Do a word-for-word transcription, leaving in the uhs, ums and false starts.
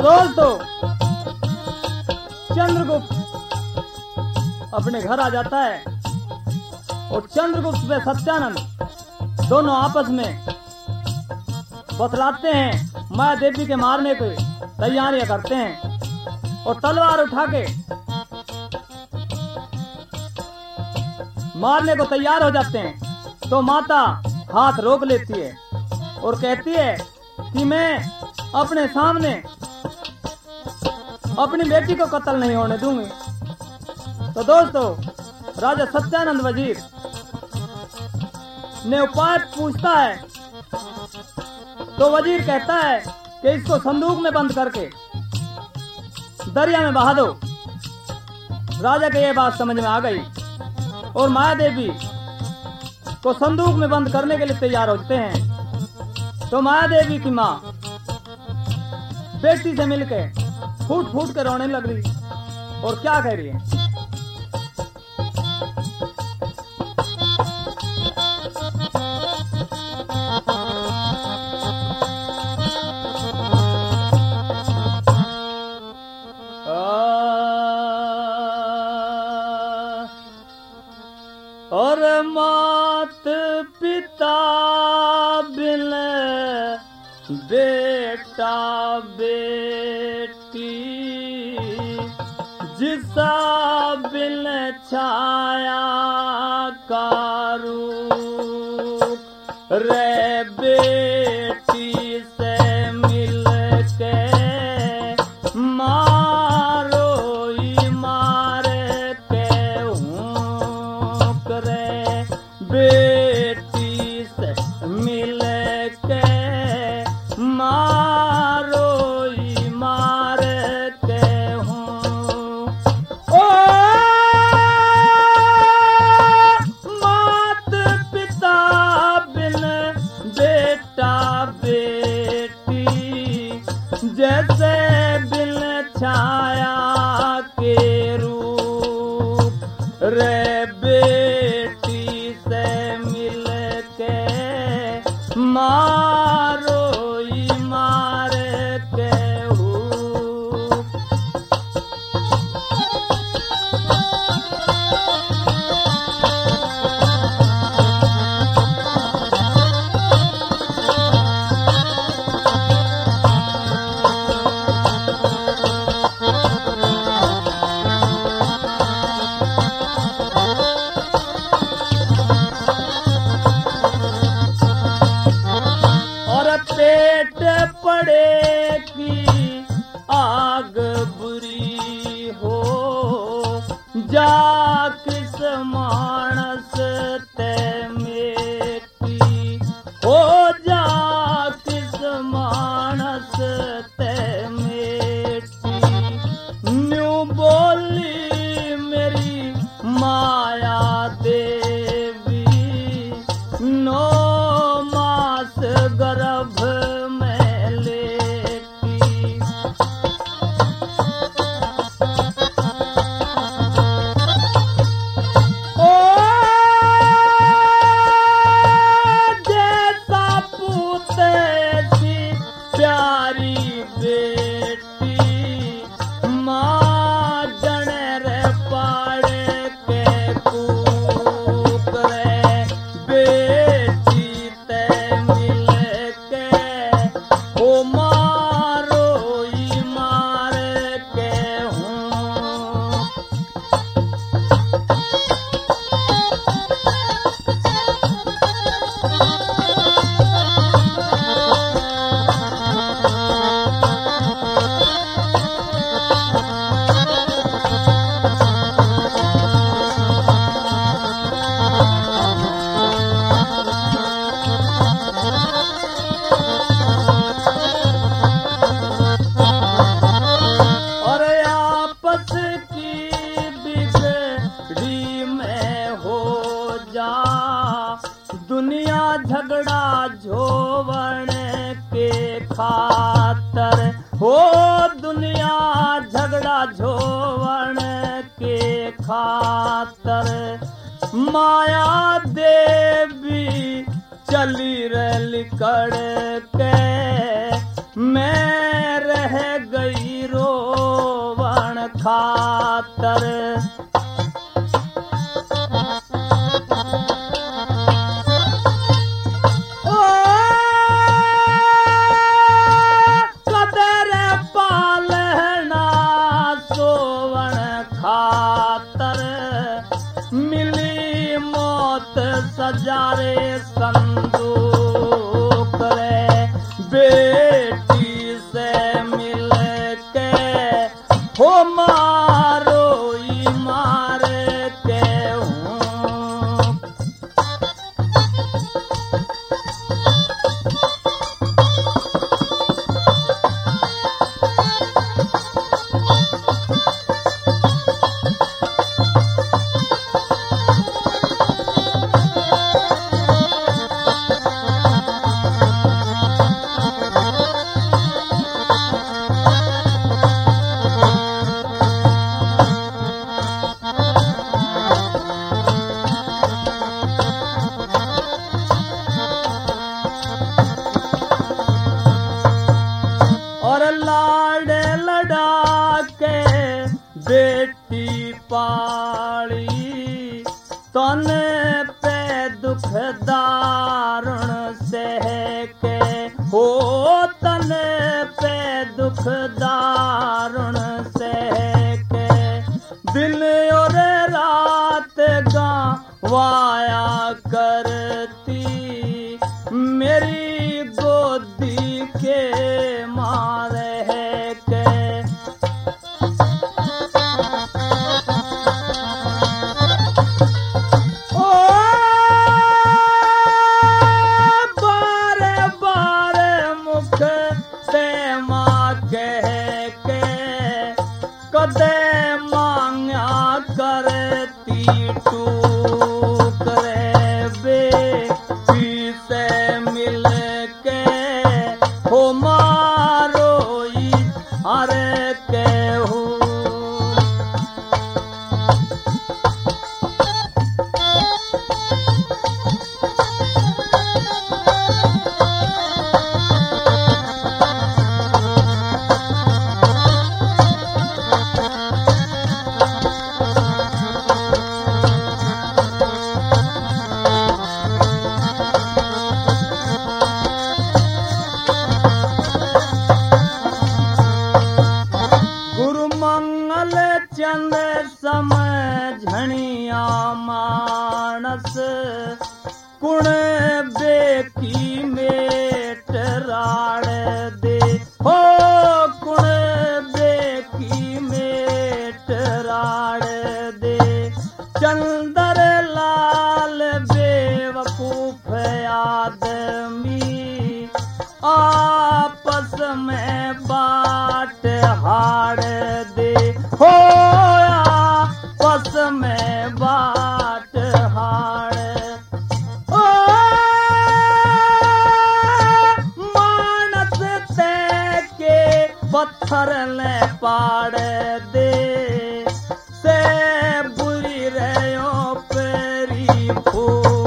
दोस्तों चंद्रगुप्त अपने घर आ जाता है और चंद्रगुप्त व सत्यानंद दोनों आपस में बतलाते हैं, माया देवी के मारने की तैयारियां करते हैं और तलवार उठा के मारने को तैयार हो जाते हैं। तो माता हाथ रोक लेती है और कहती है कि मैं अपने सामने अपनी बेटी को कत्ल नहीं होने दूंगी। तो दोस्तों राजा सत्यानंद वजीर ने उपाय पूछता है तो वजीर कहता है कि इसको संदूक में बंद करके दरिया में बहा दो। राजा के ये बात समझ में आ गई और माया देवी को संदूक में बंद करने के लिए तैयार होते हैं। तो माया देवी की माँ बेटी से मिलके फूट फूट कर रोने लग रही और क्या कह रही है, और मात पिता बिन बेटा बेटी जिसा बिन छाया का रूप रे बेटी से मिल के मारो ही मार के हूँ करे बेटी से मिल के मारो ही मार के हूँ। ओ मात पिता बिन बेटा बेटी जैसे बिन छाया के रूप रे बेटी से मिल के मारो ही मार के हूँ। पेट पड़े की आग बुरी हो जा किस मानस ते मेटी हो जा किस मानस ते मेटी न्यू बोली मेरी माया देवी नो मास गर्भ में लेती ओ जैसा पूते सी प्यारी बेटी माँ जनेर पाड़े के कूक रे बेटी ते ओ मारो ही मार के हूँ। दुनिया झगड़ा झोवण के खातर हो दुनिया झगड़ा झोवण के खातर माया देवी चली रह लिकड़ के मैं रह गई खातर ओ कदर पालना सोवन खातर मिली मौत सजारे संदूक रे बेटी से मिल के हो मारो ही मार के हूँ और लाड लड़ा के बेटी पाली तन पे दुख दारुण सह के हो तन पे दुख दारुण सह के दिन और रात गावाया करती मेरी गोदी के मारे है के ओ बारे बारे मुख से माँ कह के कदे मांगा करती टूक रे बेटी से मिल के हो मारो ही हरे के हो मंगल चंद समझणिया मानस कुण बेकी मेट राड़ दे हो कुण बेकी मेट राड़ दे चंदर लाल बेवकूफ आदमी आपस में बाट हाड़ दे हो आपस में बाट हाड़ ओ मानस ते के पत्थर ले पाड़ दे से बुरी रहो पेरी फूल